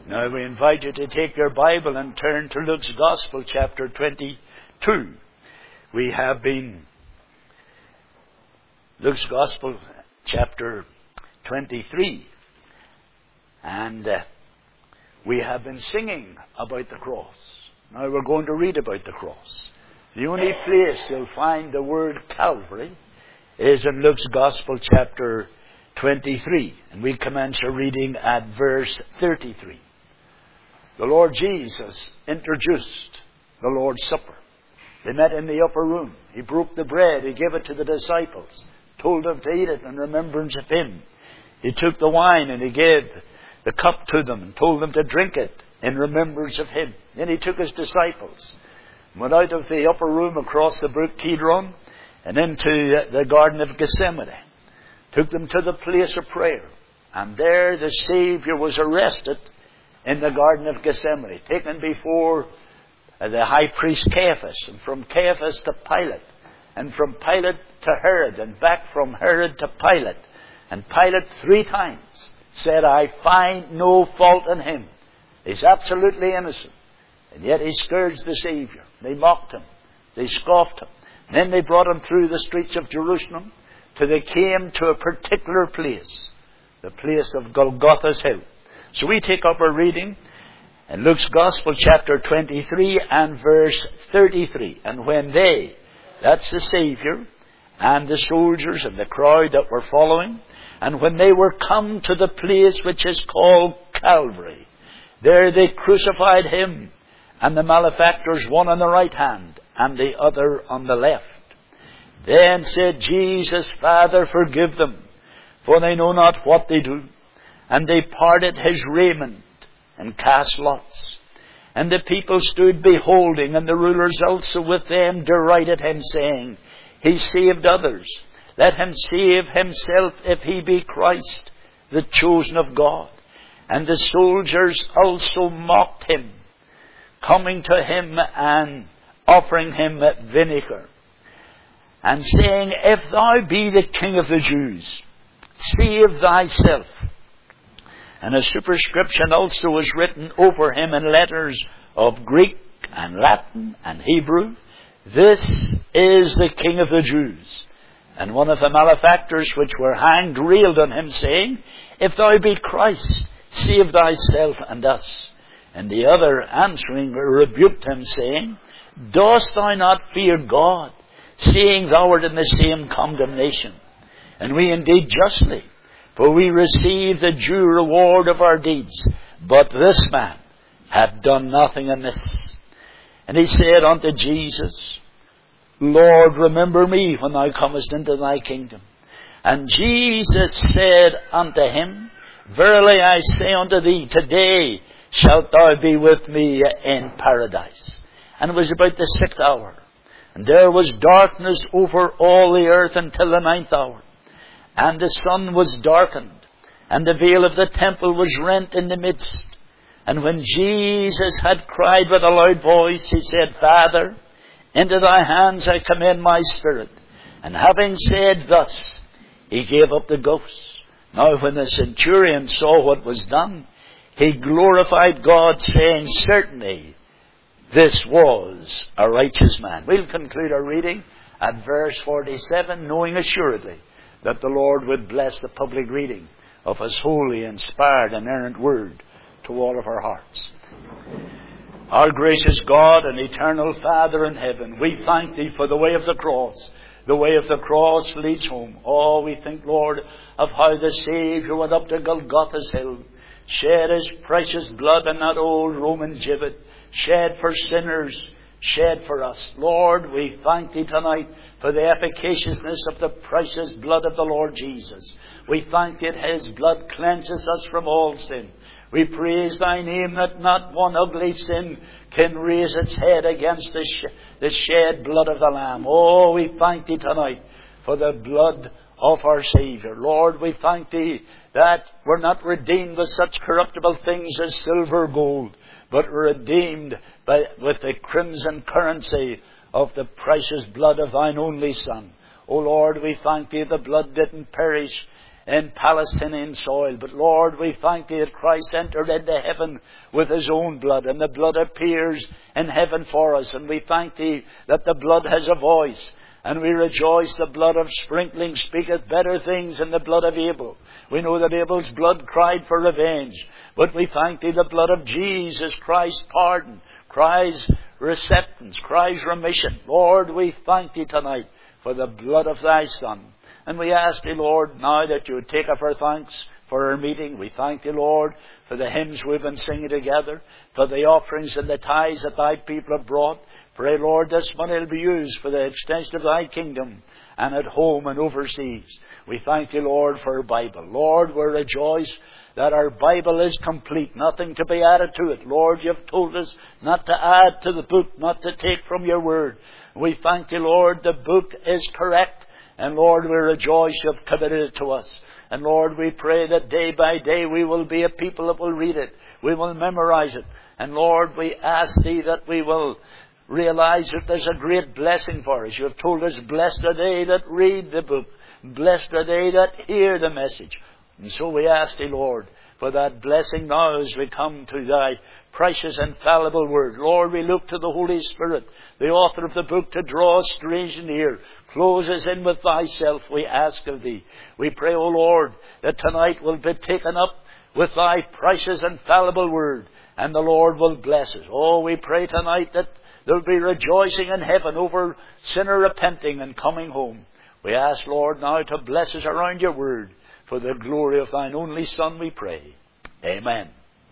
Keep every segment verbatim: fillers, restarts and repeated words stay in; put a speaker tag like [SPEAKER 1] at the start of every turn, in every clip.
[SPEAKER 1] Now we invite you to take your Bible and turn to Luke's Gospel, chapter twenty-two. We have been, Luke's Gospel, chapter twenty-three. And uh, we have been singing about the cross. Now we're going to read about the cross. The only place you'll find the word Calvary is in Luke's Gospel, chapter twenty-three. And we commence our reading at verse thirty-three. The Lord Jesus introduced the Lord's Supper. They met in the upper room. He broke the bread. He gave it to the disciples. Told them to eat it in remembrance of Him. He took the wine and He gave the cup to them and told them to drink it in remembrance of Him. Then He took His disciples, went out of the upper room across the brook Kidron and into the Garden of Gethsemane. Took them to the place of prayer. And there the Saviour was arrested in the Garden of Gethsemane, taken before the high priest Caiaphas, and from Caiaphas to Pilate, and from Pilate to Herod, and back from Herod to Pilate. And Pilate three times said, I find no fault in Him. He's absolutely innocent. And yet He scourged the Saviour. They mocked Him. They scoffed Him. And then they brought Him through the streets of Jerusalem till they came to a particular place, the place of Golgotha's Hill. So we take up our reading in Luke's Gospel, chapter twenty-three and verse thirty-three. And when they, that's the Saviour, and the soldiers and the crowd that were following, and when they were come to the place which is called Calvary, there they crucified Him, and the malefactors, one on the right hand, and the other on the left. Then said Jesus, Father, forgive them, for they know not what they do. And they parted His raiment, and cast lots. And the people stood beholding, and the rulers also with them derided Him, saying, He saved others. Let Him save Himself, if He be Christ, the chosen of God. And the soldiers also mocked Him, coming to Him and offering Him vinegar, and saying, If thou be the King of the Jews, save thyself. And a superscription also was written over Him in letters of Greek and Latin and Hebrew, This is the King of the Jews. And one of the malefactors which were hanged railed on Him, saying, If thou be Christ, save thyself and us. And the other answering rebuked Him, saying, Dost thou not fear God, seeing thou art in the same condemnation? And we indeed justly, for we receive the due reward of our deeds. But this man hath done nothing amiss. And he said unto Jesus, Lord, remember me when thou comest into thy kingdom. And Jesus said unto him, Verily I say unto thee, today shalt thou be with me in paradise. And it was about the sixth hour. And there was darkness over all the earth until the ninth hour. And the sun was darkened, and the veil of the temple was rent in the midst. And when Jesus had cried with a loud voice, He said, Father, into thy hands I commend my spirit. And having said thus, He gave up the ghost. Now when the centurion saw what was done, he glorified God, saying, Certainly this was a righteous man. We'll conclude our reading at verse forty-seven, knowing assuredly that the Lord would bless the public reading of His holy, inspired, and inerrant word to all of our hearts. Our gracious God and eternal Father in heaven, we thank Thee for the way of the cross. The way of the cross leads home. Oh, we think, Lord, of how the Saviour went up to Golgotha's hill, shed His precious blood on that old Roman gibbet, shed for sinners, shed for us. Lord, we thank Thee tonight for the efficaciousness of the precious blood of the Lord Jesus. We thank that His blood cleanses us from all sin. We praise Thy name that not one ugly sin can raise its head against the, sh- the shed blood of the Lamb. Oh, we thank Thee tonight for the blood of our Saviour. Lord, we thank Thee that we're not redeemed with such corruptible things as silver or gold, but redeemed by, with the crimson currency of the precious blood of Thine only Son. O Lord, we thank Thee the blood didn't perish in Palestinian soil. But Lord, we thank Thee that Christ entered into heaven with His own blood, and the blood appears in heaven for us. And we thank Thee that the blood has a voice. And we rejoice the blood of sprinkling speaketh better things than the blood of Abel. We know that Abel's blood cried for revenge. But we thank Thee the blood of Jesus Christ pardon, cries acceptance, cries remission. Lord, we thank Thee tonight for the blood of Thy Son. And we ask Thee, Lord, now that You would take up our thanks for our meeting. We thank Thee, Lord, for the hymns we've been singing together, for the offerings and the tithes that Thy people have brought. Pray, Lord, this money will be used for the extension of Thy kingdom and at home and overseas. We thank Thee, Lord, for our Bible. Lord, we rejoice that our Bible is complete, nothing to be added to it. Lord, You've told us not to add to the book, not to take from Your word. We thank Thee, Lord, the book is correct. And Lord, we rejoice You've committed it to us. And Lord, we pray that day by day we will be a people that will read it. We will memorize it. And Lord, we ask Thee that we will realize that there's a great blessing for us. You have told us, blessed are they that read the book. Blessed are they that hear the message. And so we ask Thee, Lord, for that blessing now as we come to Thy precious infallible word. Lord, we look to the Holy Spirit, the author of the book, to draw us strange and near. Close us in with Thyself, we ask of Thee. We pray, O Lord, that tonight will be taken up with Thy precious infallible word, and the Lord will bless us. Oh, we pray tonight that there will be rejoicing in heaven over sinner repenting and coming home. We ask, Lord, now to bless us around Your word. For the glory of Thine only Son, we pray. Amen.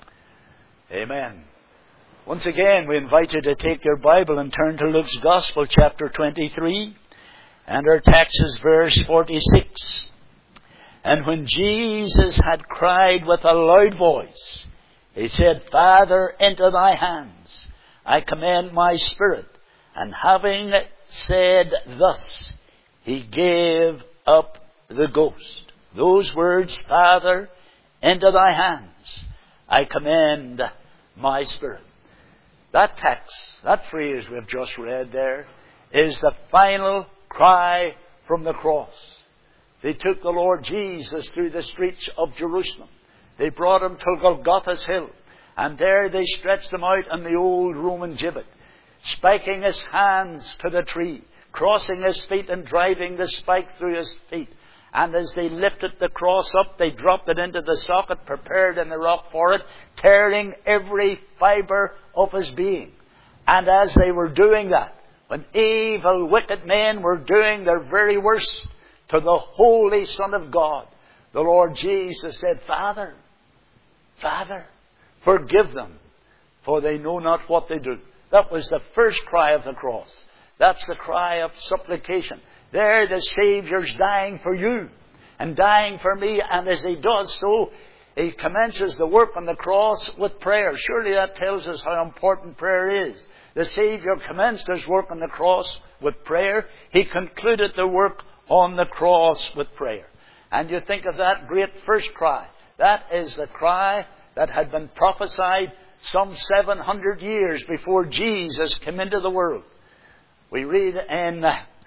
[SPEAKER 1] Amen. Once again, we invite you to take your Bible and turn to Luke's Gospel, chapter twenty-three. And our text is verse forty-six. And when Jesus had cried with a loud voice, He said, Father, into Thy hands I commend my spirit. And having said thus, He gave up the ghost. Those words, Father, into Thy hands I commend my spirit. That text, that phrase we've just read there, is the final cry from the cross. They took the Lord Jesus through the streets of Jerusalem. They brought Him to Golgotha's hill. And there they stretched Him out on the old Roman gibbet, spiking His hands to the tree, crossing His feet and driving the spike through His feet. And as they lifted the cross up, they dropped it into the socket prepared in the rock for it, tearing every fibre of His being. And as they were doing that, when evil, wicked men were doing their very worst to the Holy Son of God, the Lord Jesus said, Father, Father, forgive them, for they know not what they do. That was the first cry of the cross. That's the cry of supplication. There the Saviour's dying for you and dying for me. And as He does so, He commences the work on the cross with prayer. Surely that tells us how important prayer is. The Saviour commenced His work on the cross with prayer. He concluded the work on the cross with prayer. And you think of that great first cry. That is the cry that had been prophesied some seven hundred years before Jesus came into the world. We read in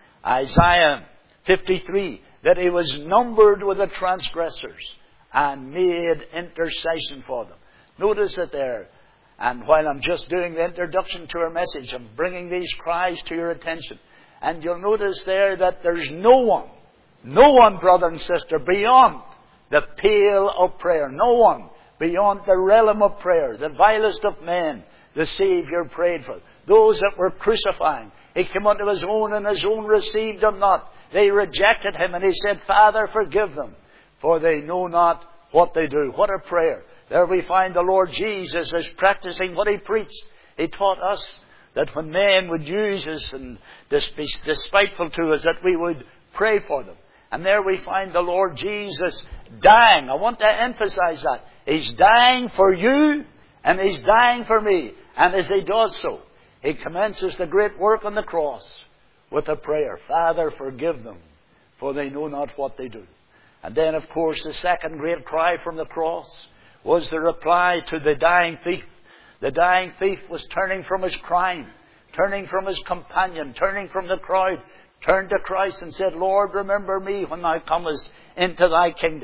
[SPEAKER 1] Isaiah fifty-three that He was numbered with the transgressors and made intercession for them. Notice it there. And while I'm just doing the introduction to our message, I'm bringing these cries to your attention. And you'll notice there that there's no one, no one, brother and sister, beyond the pale of prayer. No one beyond the realm of prayer. The vilest of men, the Saviour prayed for. Those that were crucifying. He came unto His own, and His own received Him not. They rejected Him, and He said, Father, forgive them, for they know not what they do. What a prayer. There we find the Lord Jesus is practicing what He preached. He taught us that when men would use us and be despiteful to us, that we would pray for them. And there we find the Lord Jesus dying. I want to emphasize that. He's dying for you, and He's dying for me. And as He does so, He commences the great work on the cross with a prayer. Father, forgive them, for they know not what they do. And then, of course, the second great cry from the cross was the reply to the dying thief. The dying thief was turning from his crime, turning from his companion, turning from the crowd, turned to Christ and said, Lord, remember me when Thou comest into Thy kingdom.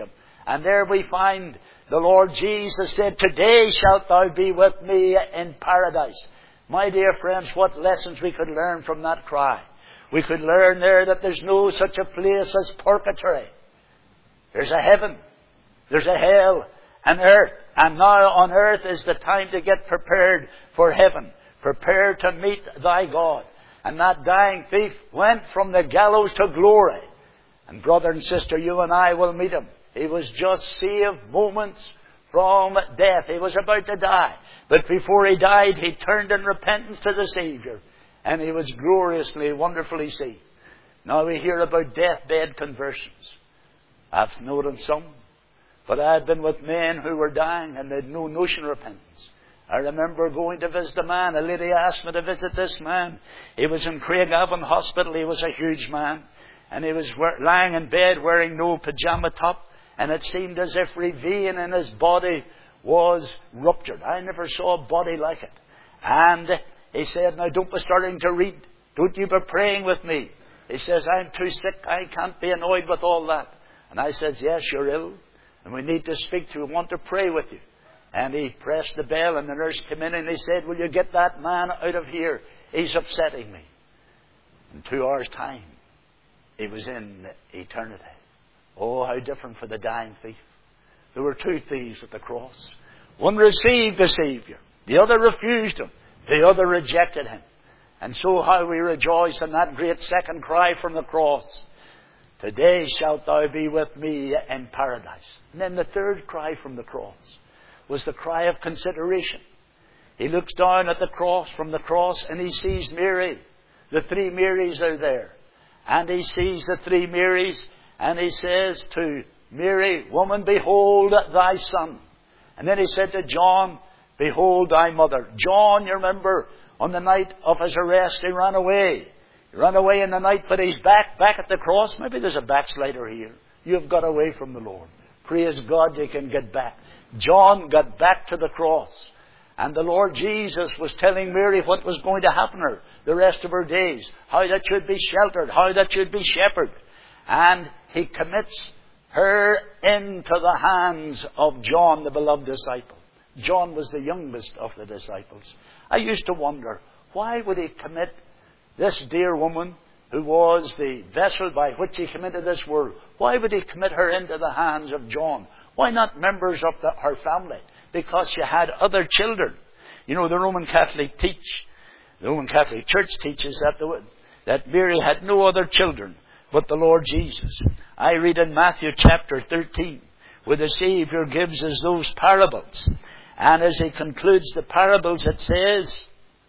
[SPEAKER 1] And there we find the Lord Jesus said, "Today shalt thou be with me in paradise." My dear friends, what lessons we could learn from that cry. We could learn there that there's no such a place as purgatory. There's a heaven. There's a hell and earth. And now on earth is the time to get prepared for heaven. Prepared to meet thy God. And that dying thief went from the gallows to glory. And brother and sister, you and I will meet him. He was just saved moments from death. He was about to die. But before he died, he turned in repentance to the Savior. And he was gloriously, wonderfully saved. Now we hear about deathbed conversions. I've known some. But I've been with men who were dying and they had no notion of repentance. I remember going to visit a man. A lady asked me to visit this man. He was in Craigavon Hospital. He was a huge man. And he was lying in bed wearing no pajama top. And it seemed as if every vein in his body was ruptured. I never saw a body like it. And he said, "Now don't be starting to read. Don't you be praying with me." He says, "I'm too sick. I can't be annoyed with all that." And I said, "Yes, you're ill. And we need to speak to you. We want to pray with you." And he pressed the bell and the nurse came in and he said, "Will you get that man out of here? He's upsetting me." In two hours' time, he was in eternity. Oh, how different for the dying thief. There were two thieves at the cross. One received the Savior. The other refused him. The other rejected him. And so how we rejoice in that great second cry from the cross. "Today shalt thou be with me in paradise." And then the third cry from the cross was the cry of consideration. He looks down at the cross, from the cross, and he sees Mary. The three Marys are there. And he sees the three Marys, and he says to Mary, "Woman, behold thy son." And then he said to John, "Behold thy mother." John, you remember, on the night of his arrest, he ran away. He ran away in the night, but he's back, back at the cross. Maybe there's a backslider here. You've got away from the Lord. Praise God, you can get back. John got back to the cross. And the Lord Jesus was telling Mary what was going to happen to her the rest of her days. How that should be sheltered. How that should be shepherded. And he commits her into the hands of John, the beloved disciple. John was the youngest of the disciples. I used to wonder, why would he commit this dear woman, who was the vessel by which he came into this world, why would he commit her into the hands of John? Why not members of the, her family? Because she had other children. You know, the Roman Catholic teach, the Roman Catholic Church teaches that, the, that Mary had no other children but the Lord Jesus. I read in Matthew chapter thirteen, where the Savior gives us those parables. And as he concludes the parables, it says,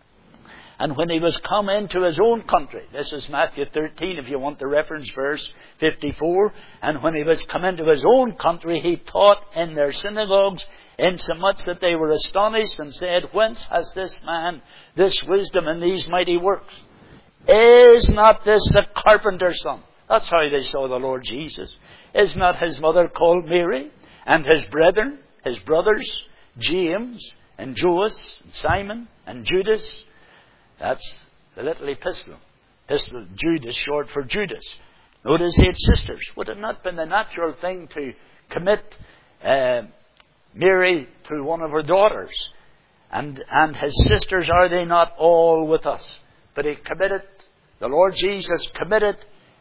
[SPEAKER 1] "And when he was come into his own country," this is Matthew thirteen, if you want the reference verse, fifty-four. "And when he was come into his own country, he taught in their synagogues, insomuch that they were astonished, and said, Whence has this man this wisdom and these mighty works? Is not this the carpenter's son?" That's how they saw the Lord Jesus. "Is not his mother called Mary? And his brethren, his brothers, James, and Joses, and Simon, and Judas?" That's the little epistle. Epistle, Judas, short for Judas. Notice he had sisters. Would it not been the natural thing to commit uh, Mary to one of her daughters? And, and his sisters, are they not all with us? But he committed, the Lord Jesus committed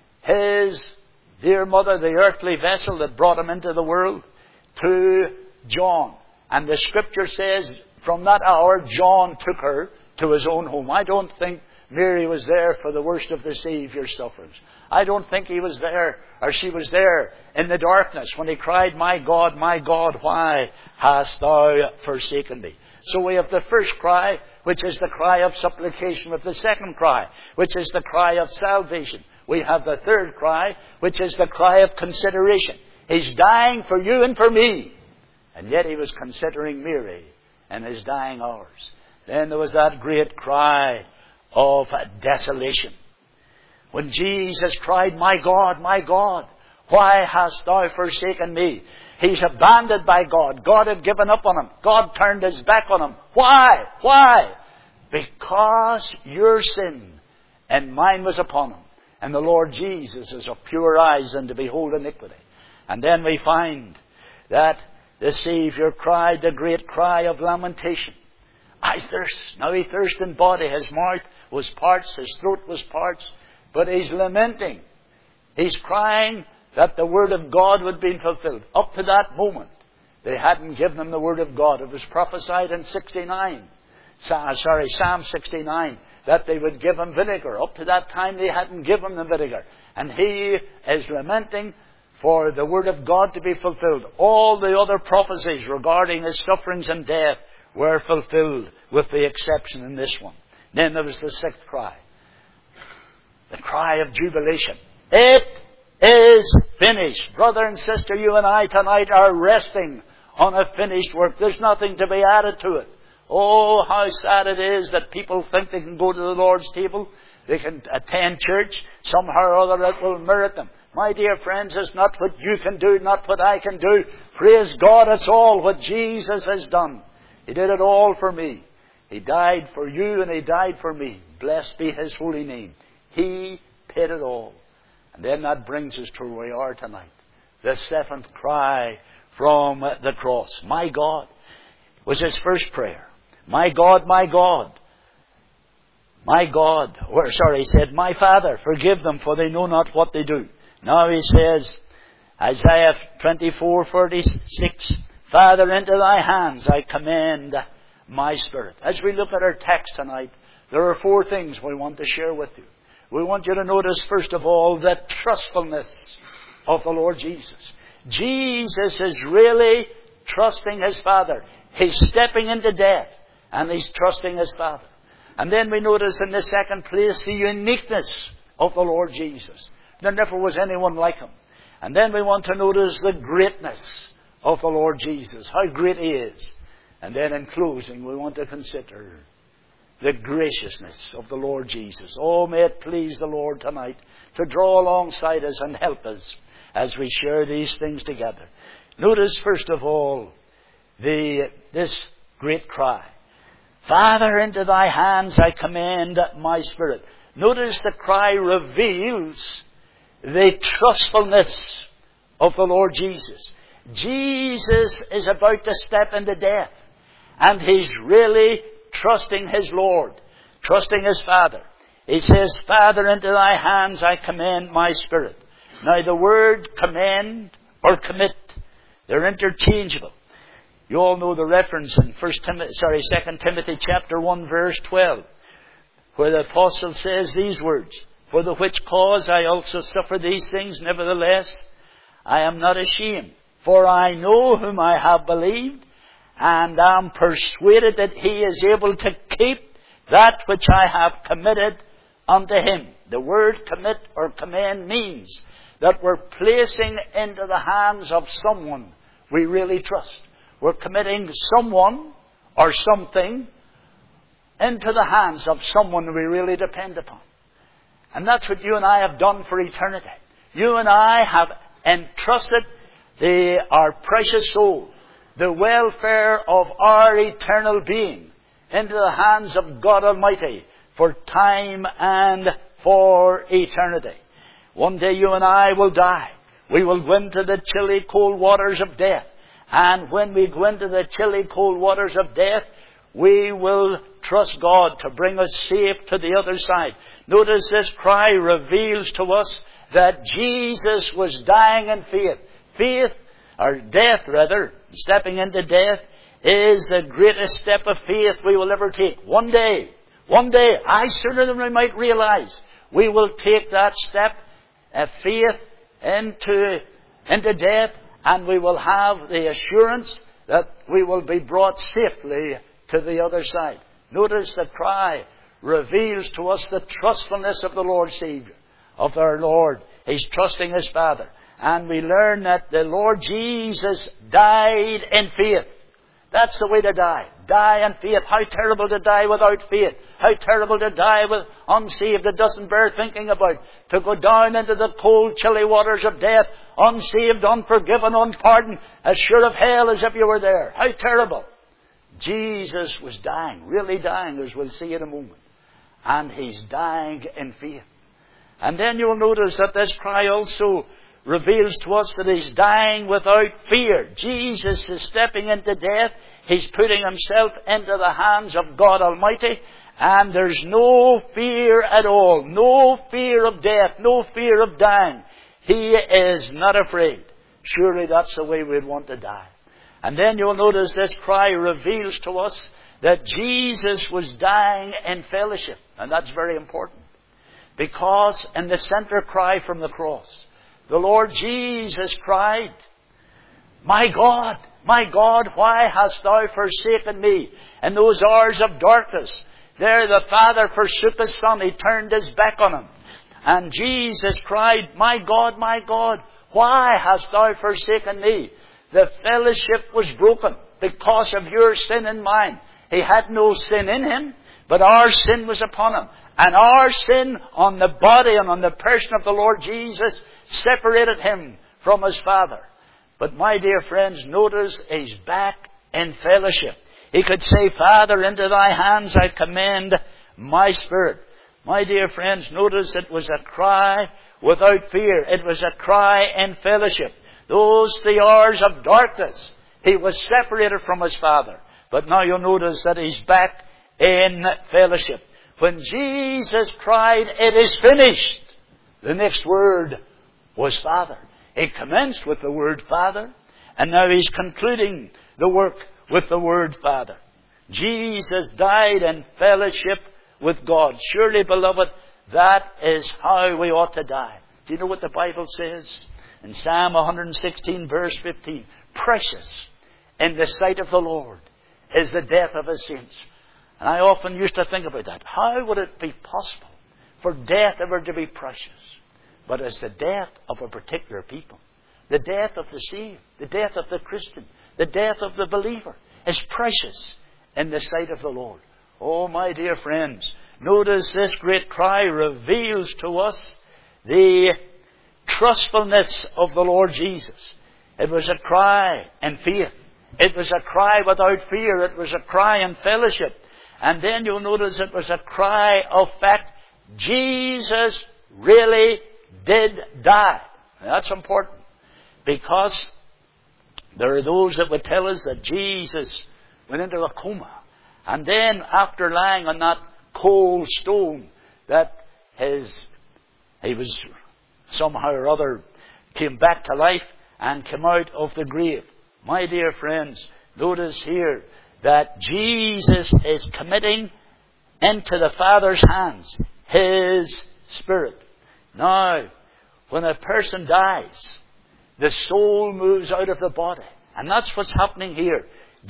[SPEAKER 1] his dear mother, the earthly vessel that brought him into the world, to John. And the Scripture says, from that hour, John took her to his own home. I don't think Mary was there for the worst of the Saviour's sufferings. I don't think he was there, or she was there in the darkness when he cried, "My God, my God, why hast thou forsaken me?" So we have the first cry, which is the cry of supplication, with the second cry, which is the cry of salvation. We have the third cry, which is the cry of consideration. He's dying for you and for me. And yet he was considering Mary in his dying hours. Then there was that great cry of desolation. When Jesus cried, "My God, my God, why hast thou forsaken me?" He's abandoned by God. God had given up on him. God turned his back on him. Why? Why? Because your sin and mine was upon him. And the Lord Jesus is of pure eyes and to behold iniquity. And then we find that the Saviour cried the great cry of lamentation. I thirst. Now he thirst in body. His mouth was parched, his throat was parched, but he's lamenting. He's crying that the Word of God would be fulfilled. Up to that moment, they hadn't given him the Word of God. It was prophesied in sixty-nine, sorry, Psalm sixty-nine, that they would give him vinegar. Up to that time, they hadn't given him the vinegar. And he is lamenting for the Word of God to be fulfilled. All the other prophecies regarding his sufferings and death were fulfilled, with the exception in this one. Then there was the sixth cry. The cry of jubilation. It is finished. Brother and sister, you and I tonight are resting on a finished work. There's nothing to be added to it. Oh, how sad it is that people think they can go to the Lord's table, they can attend church, somehow or other it will merit them. My dear friends, it's not what you can do, not what I can do. Praise God, it's all what Jesus has done. He did it all for me. He died for you and He died for me. Blessed be His holy name. He paid it all. And then that brings us to where we are tonight. The seventh cry from the cross. My God was his first prayer. My God, my God. My God. Or sorry, he said, my Father, forgive them, for they know not what they do. Now he says, Isaiah twenty-four thirty-six, Father, into thy hands I commend my spirit. As we look at our text tonight, there are four things we want to share with you. We want you to notice, first of all, the trustfulness of the Lord Jesus. Jesus is really trusting His Father. He's stepping into death, and He's trusting His Father. And then we notice in the second place the uniqueness of the Lord Jesus. There never was anyone like Him. And then we want to notice the greatness of the Lord Jesus, how great He is. And then in closing, we want to consider the graciousness of the Lord Jesus. Oh, may it please the Lord tonight to draw alongside us and help us as we share these things together. Notice, first of all, the this great cry. Father, into thy hands I commend my spirit. Notice the cry reveals the trustfulness of the Lord Jesus. Jesus is about to step into death, and He's really trusting His Lord, trusting His Father. He says, Father, into thy hands I commend my spirit. Now the word commend or commit, they're interchangeable. You all know the reference in First Timothy, sorry, Second Timothy chapter one verse twelve, where the apostle says these words, for the which cause I also suffer these things, nevertheless I am not ashamed, for I know whom I have believed, and am persuaded that He is able to keep that which I have committed unto Him. The word commit or commend means that we're placing into the hands of someone we really trust. We're committing someone or something into the hands of someone we really depend upon. And that's what you and I have done for eternity. You and I have entrusted the, our precious soul, the welfare of our eternal being, into the hands of God Almighty for time and for eternity. One day you and I will die. We will go into the chilly, cold waters of death. And when we go into the chilly, cold waters of death, we will trust God to bring us safe to the other side. Notice this cry reveals to us that Jesus was dying in faith. Faith, or death rather, stepping into death, is the greatest step of faith we will ever take. One day, one day, I sooner than we might realize, we will take that step of faith into, into death, and we will have the assurance that we will be brought safely to the other side. Notice the cry reveals to us the trustfulness of the Lord Savior, of our Lord. He's trusting His Father. And we learn that the Lord Jesus died in faith. That's the way to die. Die in faith. How terrible to die without faith. How terrible to die with unsaved. It doesn't bear thinking about. To go down into the cold, chilly waters of death, unsaved, unforgiven, unpardoned, as sure of hell as if you were there. How terrible. Jesus was dying, really dying, as we'll see in a moment. And He's dying in faith. And then you'll notice that this cry also reveals to us that He's dying without fear. Jesus is stepping into death. He's putting Himself into the hands of God Almighty. And there's no fear at all. No fear of death. No fear of dying. He is not afraid. Surely that's the way we'd want to die. And then you'll notice this cry reveals to us that Jesus was dying in fellowship. And that's very important. Because in the center cry from the cross, the Lord Jesus cried, "My God, my God, why hast thou forsaken me?" In those hours of darkness, there the Father forsook His Son. He turned His back on Him. And Jesus cried, "My God, my God, why hast thou forsaken me?" The fellowship was broken because of your sin and mine. He had no sin in Him, but our sin was upon Him. And our sin on the body and on the person of the Lord Jesus separated Him from His Father. But my dear friends, notice He's back in fellowship. He could say, "Father, into Thy hands I commend my spirit." My dear friends, notice it was a cry without fear. It was a cry in fellowship. Those three hours of darkness, He was separated from His Father. But now you'll notice that He's back in fellowship. When Jesus cried, "It is finished," the next word was Father. He commenced with the word Father, and now He's concluding the work with the word Father. Jesus died in fellowship with God. Surely, beloved, that is how we ought to die. Do you know what the Bible says? In Psalm one sixteen, verse fifteen, "Precious in the sight of the Lord is the death of His saints." And I often used to think about that. How would it be possible for death ever to be precious? But it's the death of a particular people. The death of the saved. The death of the Christian. The death of the believer is precious in the sight of the Lord. Oh, my dear friends, notice this great cry reveals to us the trustfulness of the Lord Jesus. It was a cry in faith. It was a cry without fear. It was a cry in fellowship. And then you'll notice it was a cry of fact. Jesus really did die. Now, that's important. Because there are those that would tell us that Jesus went into a coma. And then after lying on that cold stone, that his, he was somehow or other came back to life and came out of the grave. My dear friends, notice here that Jesus is committing into the Father's hands His Spirit. Now, when a person dies, the soul moves out of the body. And that's what's happening here.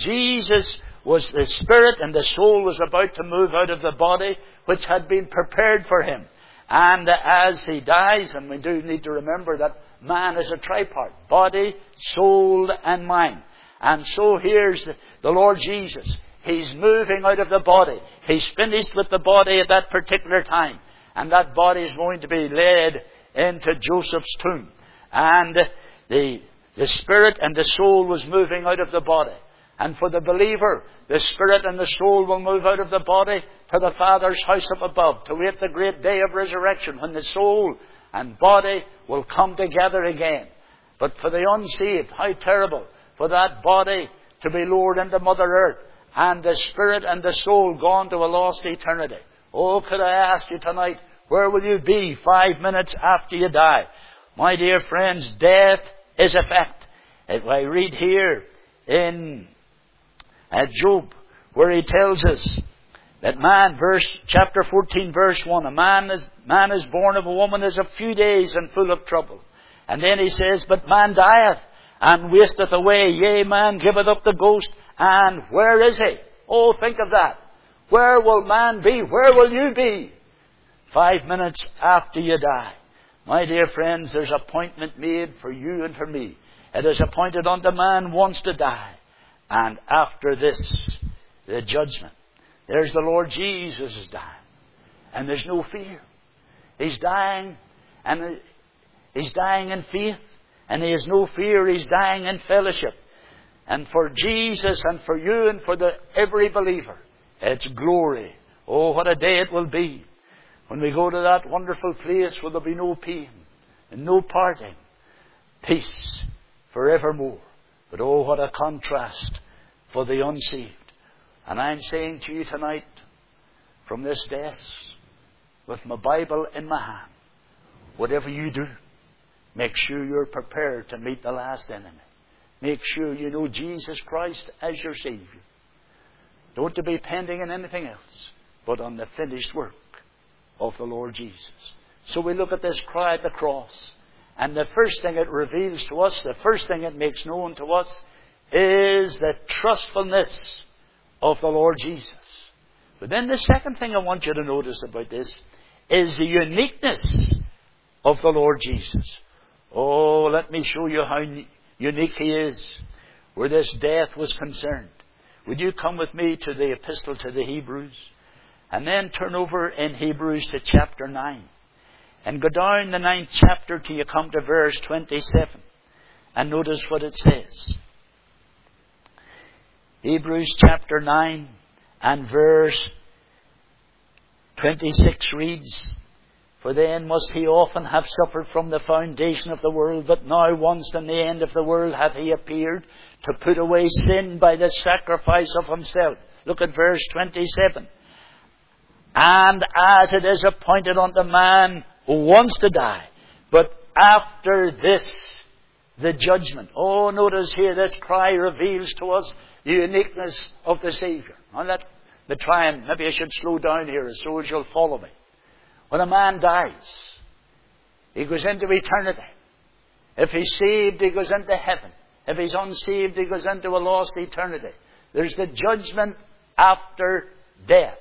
[SPEAKER 1] Jesus was the Spirit and the soul was about to move out of the body which had been prepared for Him. And as He dies, and we do need to remember that man is a tripart, body, soul and mind. And so here's the, the Lord Jesus. He's moving out of the body. He's finished with the body at that particular time. And that body is going to be led into Joseph's tomb. And the, the Spirit and the soul was moving out of the body. And for the believer, the Spirit and the soul will move out of the body to the Father's house up above, to wait the great day of resurrection when the soul and body will come together again. But for the unsaved, how terrible for that body to be lowered into Mother Earth and the Spirit and the soul gone to a lost eternity. Oh, could I ask you tonight, where will you be five minutes after you die? My dear friends, death is a fact. I read here in uh, Job, where he tells us that man, verse chapter fourteen, verse one, a man is man is born of a woman is a few days and full of trouble. And then he says, but man dieth and wasteth away. Yea, man giveth up the ghost. And where is he? Oh, think of that. Where will man be? Where will you be? Five minutes after you die. My dear friends, there's appointment made for you and for me. It is appointed unto man once to die. And after this, the judgment. There's the Lord Jesus is dying. And there's no fear. He's dying, and he's dying in faith. And he has no fear. He's dying in fellowship. And for Jesus and for you and for the every believer, it's glory. Oh, what a day it will be when we go to that wonderful place where there'll be no pain and no parting peace forevermore. But oh, what a contrast for the unsaved. And I'm saying to you tonight, from this desk, with my Bible in my hand, whatever you do, make sure you're prepared to meet the last enemy. Make sure you know Jesus Christ as your Savior. Don't to be pending on anything else, but on the finished work of the Lord Jesus. So we look at this cry at the cross, and the first thing it reveals to us, the first thing it makes known to us, is the trustfulness of the Lord Jesus. But then the second thing I want you to notice about this is the uniqueness of the Lord Jesus. Oh, let me show you how unique He is where this death was concerned. Would you come with me to the epistle to the Hebrews? And then turn over in Hebrews to chapter nine. And go down the ninth chapter till you come to verse twenty-seven. And notice what it says. Hebrews chapter nine and verse twenty-six reads, For then must He often have suffered from the foundation of the world, but now once in the end of the world hath He appeared to put away sin by the sacrifice of Himself. Look at verse twenty-seven. And as it is appointed unto man who wants to die, but after this, the judgment. Oh, notice here, this cry reveals to us the uniqueness of the Saviour. Now let me try and, maybe I should slow down here so as you'll follow me. When a man dies, he goes into eternity. If he's saved, he goes into heaven. If he's unsaved, he goes into a lost eternity. There's the judgment after death.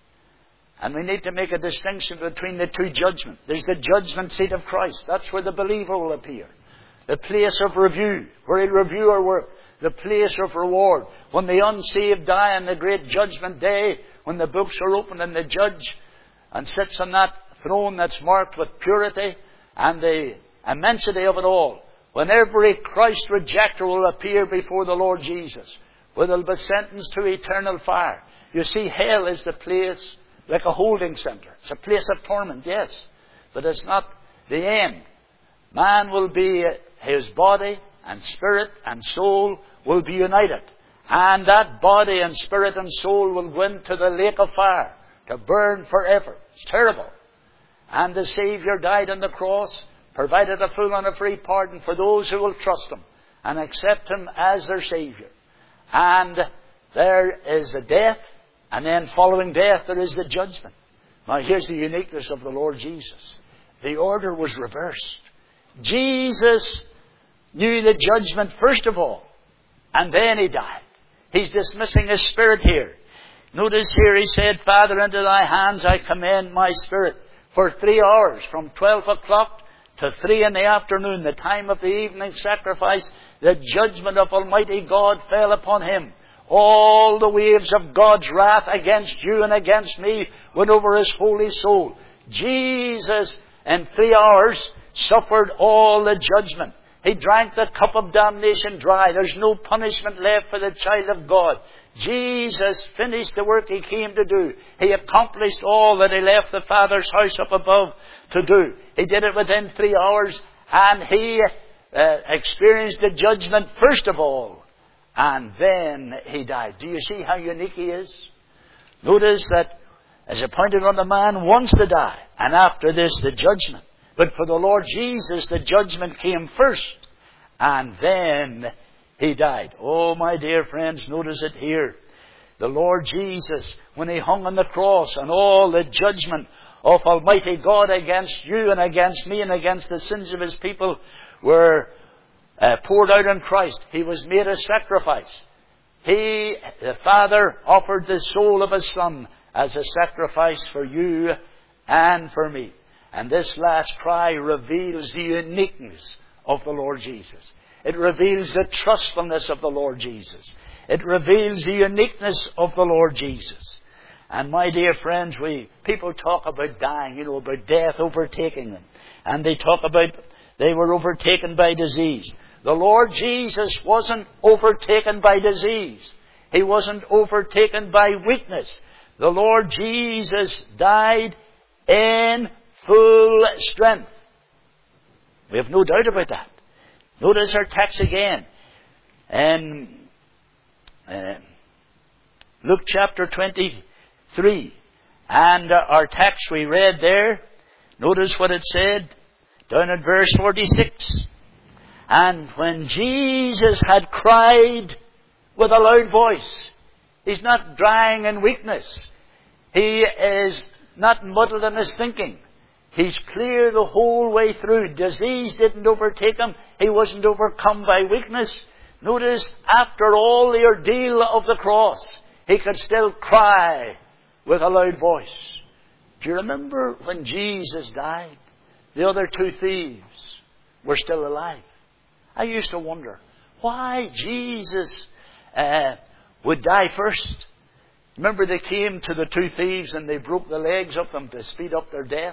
[SPEAKER 1] And we need to make a distinction between the two judgments. There's the judgment seat of Christ. That's where the believer will appear. The place of review, where he'll review our work. The place of reward. When the unsaved die on the great judgment day, when the books are opened and the judge and sits on that throne that's marked with purity and the immensity of it all, when every Christ rejecter will appear before the Lord Jesus, where they'll be sentenced to eternal fire. You see, hell is the place like a holding centre. It's a place of torment, yes, but it's not the end. Man will be, his body and spirit and soul will be united. And that body and spirit and soul will go into the lake of fire to burn forever. It's terrible. And the Saviour died on the cross, provided a full and a free pardon for those who will trust Him and accept Him as their Saviour. And there is the death, and then following death there is the judgment. Now here's the uniqueness of the Lord Jesus. The order was reversed. Jesus knew the judgment first of all, and then He died. He's dismissing His Spirit here. Notice here He said, Father, into Thy hands I commend my spirit. For three hours, from twelve o'clock to three in the afternoon, the time of the evening sacrifice, the judgment of Almighty God fell upon Him. All the waves of God's wrath against you and against me went over His holy soul. Jesus, in three hours, suffered all the judgment. He drank the cup of damnation dry. There's no punishment left for the child of God. Jesus finished the work He came to do. He accomplished all that He left the Father's house up above to do. He did it within three hours, and He uh, experienced the judgment first of all, and then He died. Do you see how unique He is? Notice that as appointed unto man once to die, and after this the judgment. But for the Lord Jesus, the judgment came first, and then He died. Oh, my dear friends, notice it here. The Lord Jesus, when He hung on the cross, and all the judgment of Almighty God against you and against me and against the sins of His people were uh, poured out on Christ. He was made a sacrifice. He, the Father, offered the soul of His Son as a sacrifice for you and for me. And this last cry reveals the uniqueness of the Lord Jesus. It reveals the trustfulness of the Lord Jesus. It reveals the uniqueness of the Lord Jesus. And my dear friends, we people talk about dying, you know, about death overtaking them. And they talk about they were overtaken by disease. The Lord Jesus wasn't overtaken by disease. He wasn't overtaken by weakness. The Lord Jesus died in full strength. We have no doubt about that. Notice our text again. In uh, Luke chapter twenty-three. And uh, our text we read there. Notice what it said down at verse forty-six. And when Jesus had cried with a loud voice. He's not dying in weakness. He is not muddled in his thinking. He's clear the whole way through. Disease didn't overtake him. He wasn't overcome by weakness. Notice, after all the ordeal of the cross, he could still cry with a loud voice. Do you remember when Jesus died? The other two thieves were still alive. I used to wonder why Jesus uh, would die first. Remember, they came to the two thieves and they broke the legs of them to speed up their death.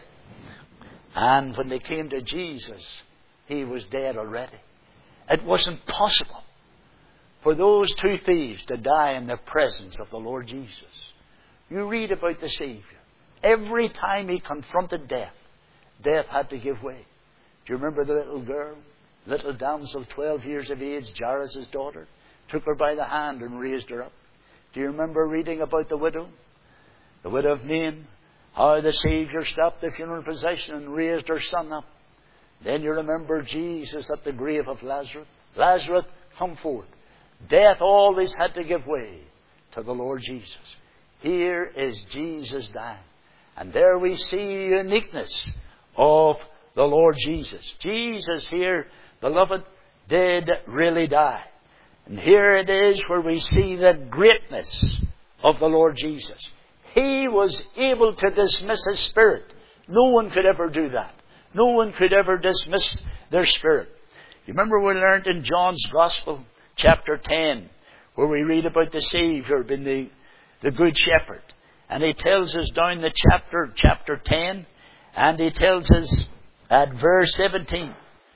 [SPEAKER 1] And when they came to Jesus, he was dead already. It wasn't possible for those two thieves to die in the presence of the Lord Jesus. You read about the Savior. Every time he confronted death, death had to give way. Do you remember the little girl, little damsel, twelve years of age, Jairus' daughter? Took her by the hand and raised her up. Do you remember reading about the widow? The widow of Nain, how the Savior stopped the funeral procession and raised her son up. Then you remember Jesus at the grave of Lazarus. Lazarus, come forth. Death always had to give way to the Lord Jesus. Here is Jesus dying. And there we see the uniqueness of the Lord Jesus. Jesus here, beloved, did really die. And here it is where we see the greatness of the Lord Jesus. He was able to dismiss his spirit. No one could ever do that. No one could ever dismiss their spirit. You remember we learned in John's Gospel, chapter ten, where we read about the Savior being the, the Good Shepherd. And he tells us down the chapter, chapter ten, and he tells us at verse seventeen,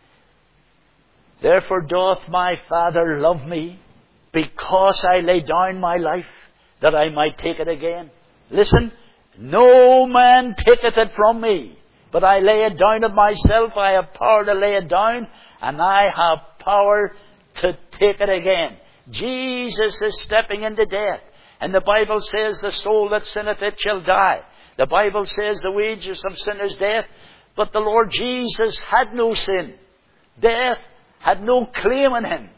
[SPEAKER 1] therefore doth my Father love me, because I lay down my life, that I might take it again. Listen, no man taketh it from me, but I lay it down of myself. I have power to lay it down, and I have power to take it again. Jesus is stepping into death. And the Bible says, the soul that sinneth, it shall die. The Bible says the wages of sin is death. But the Lord Jesus had no sin. Death had no claim on him.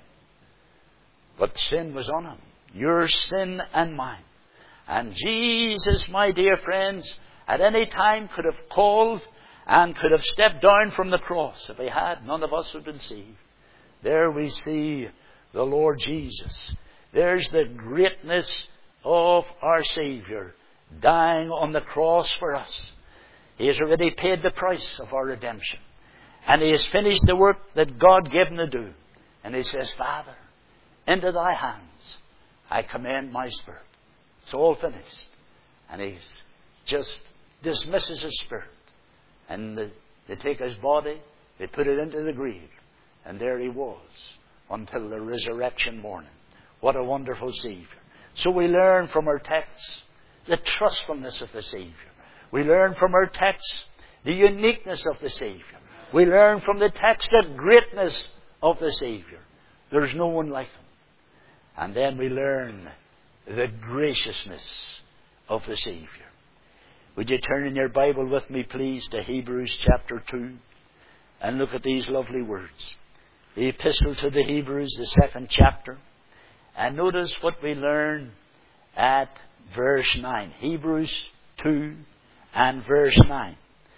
[SPEAKER 1] But sin was on him. Your sin and mine. And Jesus, my dear friends, at any time could have called and could have stepped down from the cross. If he had, none of us would have been saved. There we see the Lord Jesus. There's the greatness of our Savior dying on the cross for us. He has already paid the price of our redemption. And he has finished the work that God gave him to do. And he says, Father, into thy hands I commend my spirit. It's all finished. And he just dismisses his spirit. And they, they take his body, they put it into the grave. And there he was until the resurrection morning. What a wonderful Savior. So we learn from our text the trustfulness of the Savior. We learn from our text the uniqueness of the Savior. We learn from the text the greatness of the Savior. There's no one like him. And then we learn the graciousness of the Savior. Would you turn in your Bible with me, please, to Hebrews chapter two and look at these lovely words. The Epistle to the Hebrews, the second chapter. And notice what we learn at verse nine. Hebrews two and verse nine.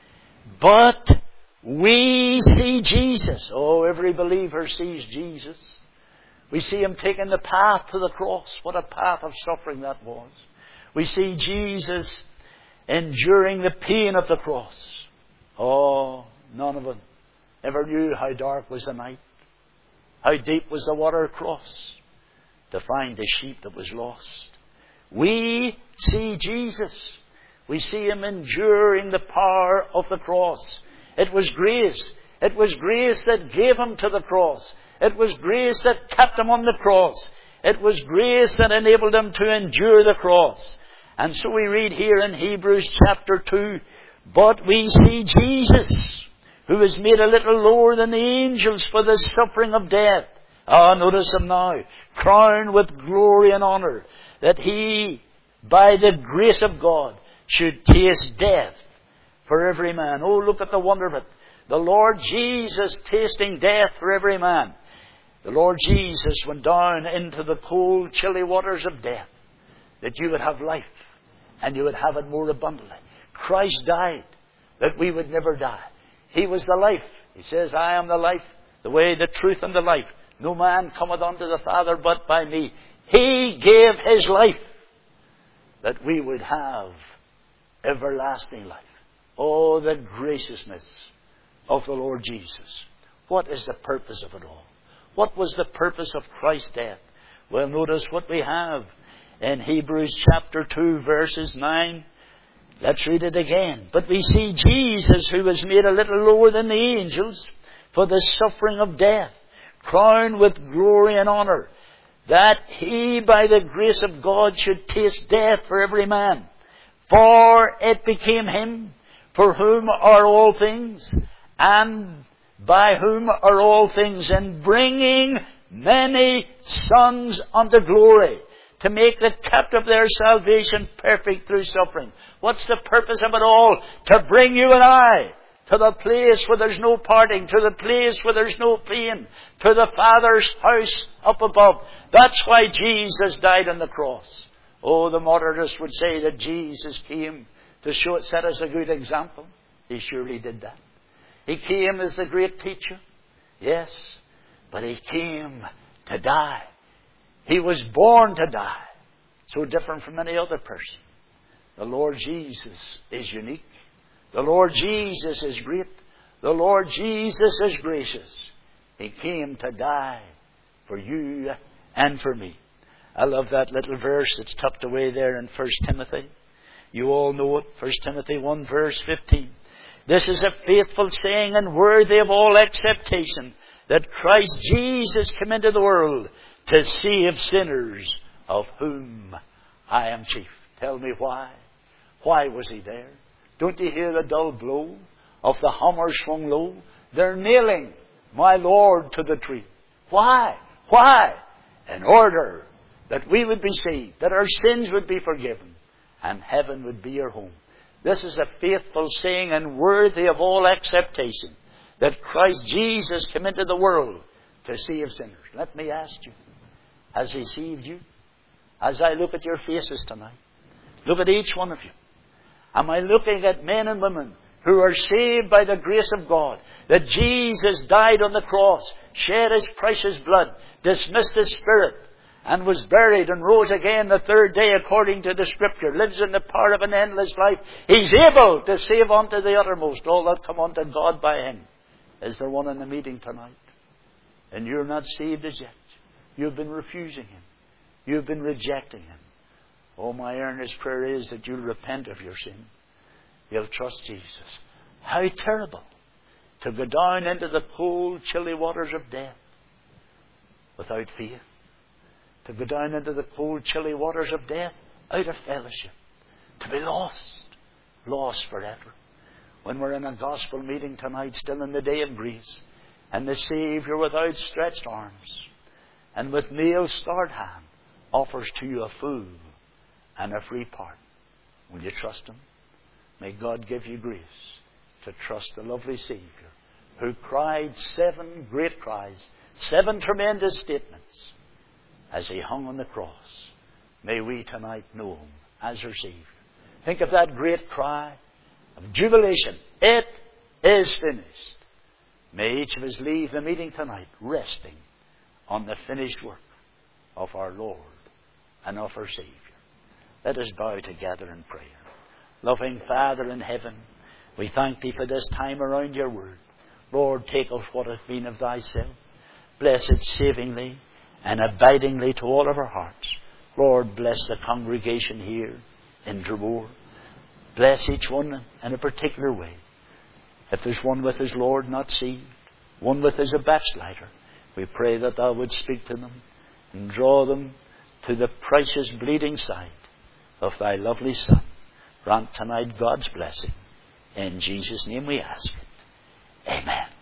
[SPEAKER 1] But we see Jesus. Oh, every believer sees Jesus. We see him taking the path to the cross. What a path of suffering that was. We see Jesus enduring the pain of the cross. Oh, none of them ever knew how dark was the night. How deep was the water across to find the sheep that was lost. We see Jesus. We see him enduring the power of the cross. It was grace. It was grace that gave him to the cross. It was grace that kept him on the cross. It was grace that enabled him to endure the cross. And so we read here in Hebrews chapter two, but we see Jesus, who was made a little lower than the angels for the suffering of death. Ah, notice him now, crowned with glory and honour, that he, by the grace of God, should taste death for every man. Oh, look at the wonder of it. The Lord Jesus tasting death for every man. The Lord Jesus went down into the cold, chilly waters of death, that you would have life, and you would have it more abundantly. Christ died, that we would never die. He was the life. He says, I am the life, the way, the truth, and the life. No man cometh unto the Father but by me. He gave His life, that we would have everlasting life. Oh, the graciousness of the Lord Jesus. What is the purpose of it all? What was the purpose of Christ's death? Well, notice what we have in Hebrews chapter two, verses nine. Let's read it again. But we see Jesus, who was made a little lower than the angels for the suffering of death, crowned with glory and honour, that He, by the grace of God, should taste death for every man. For it became Him, for whom are all things, and by whom are all things, and bringing many sons unto glory, to make the captive of their salvation perfect through suffering. What's the purpose of it all? To bring you and I to the place where there's no parting, to the place where there's no pain, to the Father's house up above. That's why Jesus died on the cross. Oh, the modernists would say that Jesus came to show it, set us a good example. He surely did that. He came as the great teacher. Yes, but He came to die. He was born to die. So different from any other person. The Lord Jesus is unique. The Lord Jesus is great. The Lord Jesus is gracious. He came to die for you and for me. I love that little verse that's tucked away there in First Timothy. You all know it. First Timothy one, verse fifteen. This is a faithful saying and worthy of all acceptation, that Christ Jesus came into the world to save sinners, of whom I am chief. Tell me why. Why was He there? Don't you hear the dull blow of the hammer swung low? They're nailing my Lord to the tree. Why? Why? In order that we would be saved, that our sins would be forgiven, and heaven would be our home. This is a faithful saying and worthy of all acceptation, that Christ Jesus came into the world to save sinners. Let me ask you, has He saved you? As I look at your faces tonight, look at each one of you. Am I looking at men and women who are saved by the grace of God? That Jesus died on the cross, shed His precious blood, dismissed His Spirit, and was buried and rose again the third day according to the Scripture, lives in the power of an endless life. He's able to save unto the uttermost all that come unto God by Him. Is there one in the meeting tonight? And you're not saved as yet. You've been refusing Him. You've been rejecting Him. Oh, my earnest prayer is that you'll repent of your sin. You'll trust Jesus. How terrible to go down into the cold, chilly waters of death without faith. To go down into the cold, chilly waters of death out of fellowship. To be lost. Lost forever. When we're in a gospel meeting tonight, still in the day of grace, and the Saviour with outstretched arms and with nail-scarred hand offers to you a full and a free pardon. Will you trust Him? May God give you grace to trust the lovely Saviour who cried seven great cries, seven tremendous statements as He hung on the cross. May we tonight know Him as our Saviour. Think of that great cry of jubilation. It is finished. May each of us leave the meeting tonight resting on the finished work of our Lord and of our Saviour. Let us bow together in prayer. Loving Father in heaven, we thank Thee for this time around Your Word. Lord, take of what hath been of Thyself. Bless it savingly and abidingly to all of our hearts. Lord, bless the congregation here in Dromore. Bless each one in a particular way. If there's one with us, Lord, not saved, one with us a backslider, we pray that Thou would speak to them and draw them to the precious bleeding side of Thy lovely Son. Grant tonight God's blessing. In Jesus' name we ask it. Amen.